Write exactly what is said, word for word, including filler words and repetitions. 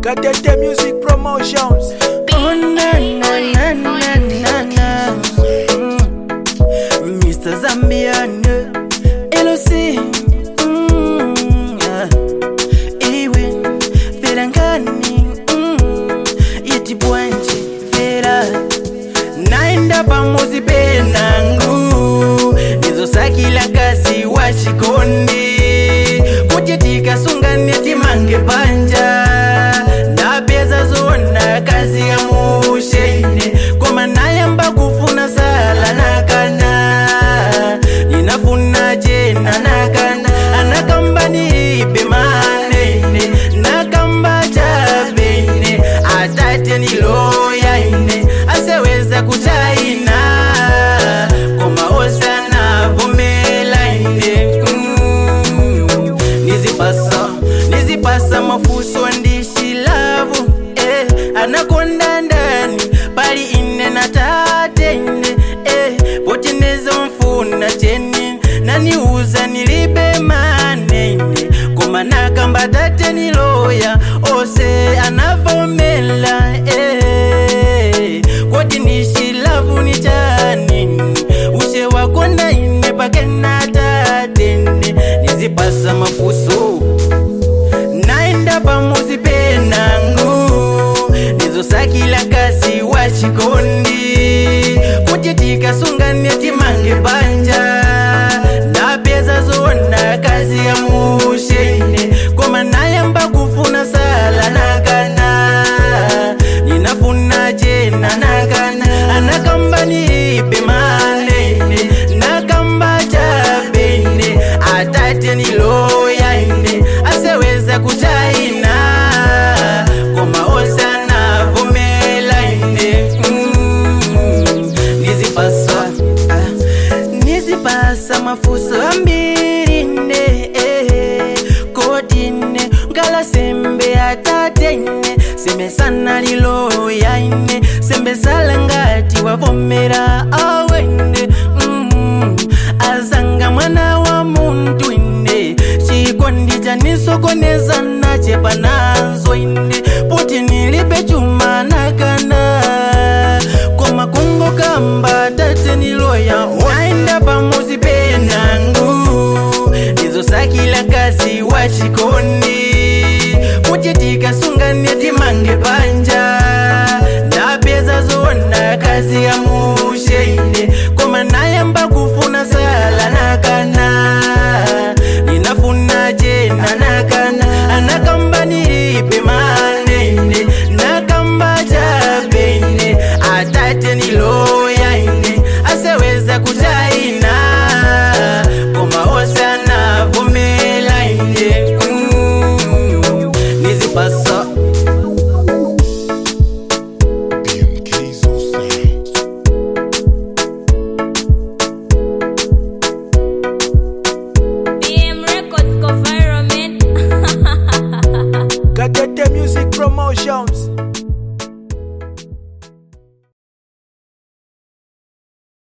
Gatete Music Promotions. Oh na na na na na na. Mm. Mister Zambian, L O C. Mm. Yeah. Ewin, Felangani. Mm. Yeti Bwanji, Fela. Naenda pamozi penangu. Nizo sakila kasi washikondi. Kujitika sungani eti mange panja. Kazi ya mushene Koma nayamba kufuna sala nakana Ninafuna jena nakana Anakamba nipe manene Nakamba chabene Atate niloya ine Aseweza kuchaina Koma osa na vumela ine mm. Nizipasa Nizipasa mafuso ndishi lavu Anakonda ndani Pali ine na tate ine eh, Potinezo mfuna cheni Nani uza nilibe mane ine Koma nakamba tate niloya Ose anavomela eh, Kwati nishi lavu ni chani Ushe wakonda ine pake na tate ine Nizipasa mafuso Naenda pamuzi penangu Sakila kasi washikondi Kujitika sungani eti mange panja Na pesa zona kazi ya mushene Koma nayamba kufuna sala nakana Ninafuna jena nakana Anakamba nipe manene Nakamba chabene Atate niloya ine Aseweza kuchaina Koma osa Nizipasa mafuso ambirine eh, Kodine Ngala sembe atatene Sembe sana lilo yaine Sembe salangati wavomera awene mm, Azanga mwana wa muntu ine Chikondi janisokoneza na chepa nazo ine Puti nilipe chuma nakana Koma kungo kamba tate niloya Waenda pamuzi penangu Nizo sakila kasi washikondi Kujitika sungani eti mange panja Na pesa zona kazi ya mushene Koma nayamba kufuna sala nakana Ninafuna jena nakana Anakamba nilipe manene Nakamba chabene Atate niloya ine Aseweza kuchaina Koma osa na vumela ine mm. Nizipasa Gatete Music Promotions.